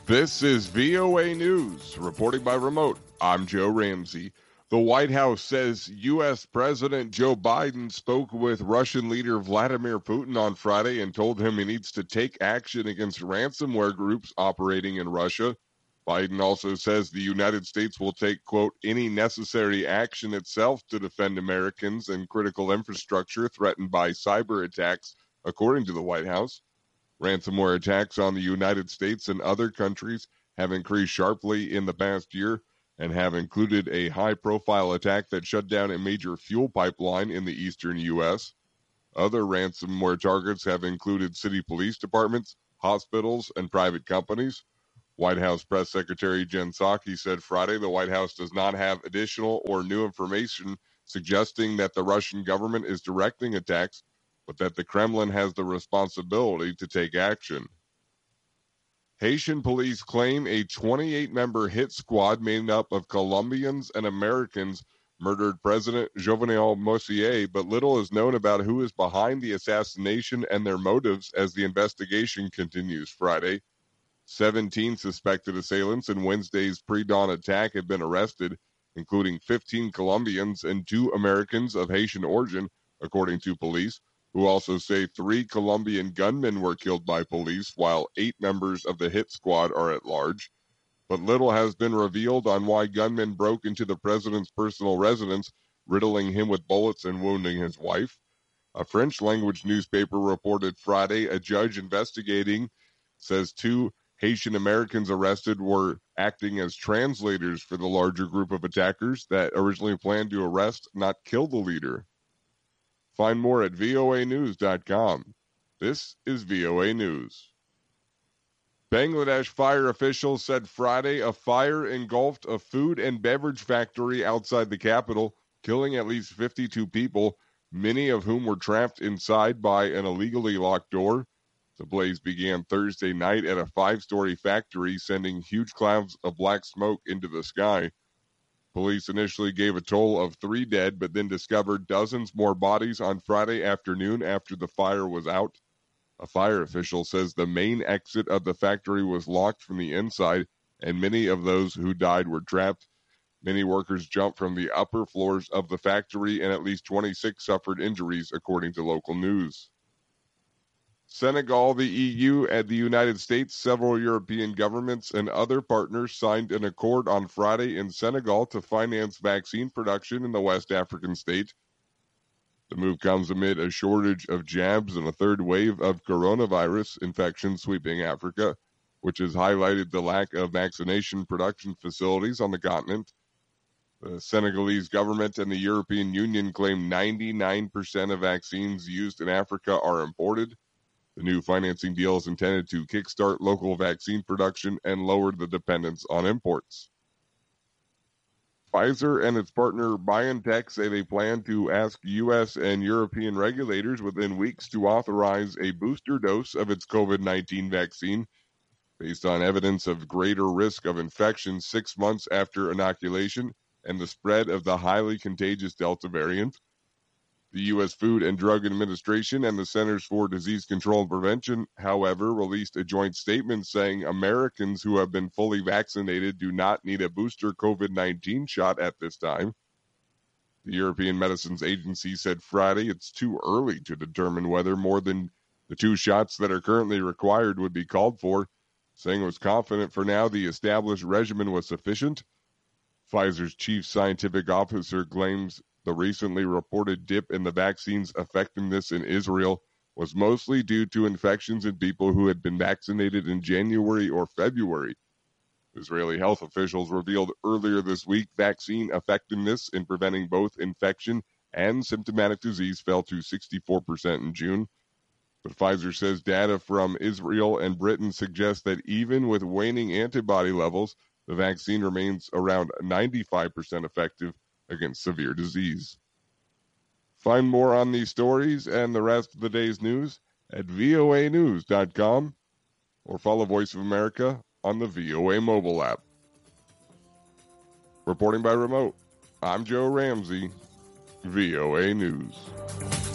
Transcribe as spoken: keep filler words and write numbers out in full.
This is V O A News, reporting by remote. I'm Joe Ramsey. The White House says U S. President Joe Biden spoke with Russian leader Vladimir Putin on Friday and told him he needs to take action against ransomware groups operating in Russia. Biden also says the United States will take, quote, any necessary action itself to defend Americans and critical infrastructure threatened by cyber attacks, according to the White House. Ransomware attacks on the United States and other countries have increased sharply in the past year and have included a high-profile attack that shut down a major fuel pipeline in the eastern U S. Other ransomware targets have included city police departments, hospitals, and private companies. White House Press Secretary Jen Psaki said Friday the White House does not have additional or new information suggesting that the Russian government is directing attacks, but that the Kremlin has the responsibility to take action. Haitian police claim a twenty-eight member hit squad made up of Colombians and Americans murdered President Jovenel Moïse, but little is known about who is behind the assassination and their motives as the investigation continues Friday. seventeen suspected assailants in Wednesday's pre-dawn attack have been arrested, including fifteen Colombians and two Americans of Haitian origin, according to police, who also say three Colombian gunmen were killed by police, while eight members of the hit squad are at large. But little has been revealed on why gunmen broke into the president's personal residence, riddling him with bullets and wounding his wife. A French-language newspaper reported Friday a judge investigating says two Haitian Americans arrested were acting as translators for the larger group of attackers that originally planned to arrest, not kill the leader. Find more at V O A news dot com. This is V O A News. Bangladesh fire officials said Friday a fire engulfed a food and beverage factory outside the capital, killing at least fifty-two people, many of whom were trapped inside by an illegally locked door. The blaze began Thursday night at a five-story factory, sending huge clouds of black smoke into the sky. Police initially gave a toll of three dead, but then discovered dozens more bodies on Friday afternoon after the fire was out. A fire official says the main exit of the factory was locked from the inside, and many of those who died were trapped. Many workers jumped from the upper floors of the factory, and at least twenty-six suffered injuries, according to local news. Senegal, the E U, and the United States, several European governments, and other partners signed an accord on Friday in Senegal to finance vaccine production in the West African state. The move comes amid a shortage of jabs and a third wave of coronavirus infection sweeping Africa, which has highlighted the lack of vaccination production facilities on the continent. The Senegalese government and the European Union claim ninety-nine percent of vaccines used in Africa are imported. The new financing deal is intended to kickstart local vaccine production and lower the dependence on imports. Pfizer and its partner BioNTech say they plan to ask U S and European regulators within weeks to authorize a booster dose of its COVID nineteen vaccine based on evidence of greater risk of infection six months after inoculation and the spread of the highly contagious Delta variant. The U S Food and Drug Administration and the Centers for Disease Control and Prevention, however, released a joint statement saying Americans who have been fully vaccinated do not need a booster COVID nineteen shot at this time. The European Medicines Agency said Friday it's too early to determine whether more than the two shots that are currently required would be called for, saying it was confident for now the established regimen was sufficient. Pfizer's chief scientific officer claims the recently reported dip in the vaccine's effectiveness in Israel was mostly due to infections in people who had been vaccinated in January or February. Israeli health officials revealed earlier this week vaccine effectiveness in preventing both infection and symptomatic disease fell to sixty-four percent in June. But Pfizer says data from Israel and Britain suggests that even with waning antibody levels, the vaccine remains around ninety-five percent effective against severe disease. Find more on these stories and the rest of the day's news at V O A news dot com or follow Voice of America on the V O A mobile app. Reporting by remote, I'm Joe Ramsey, V O A News.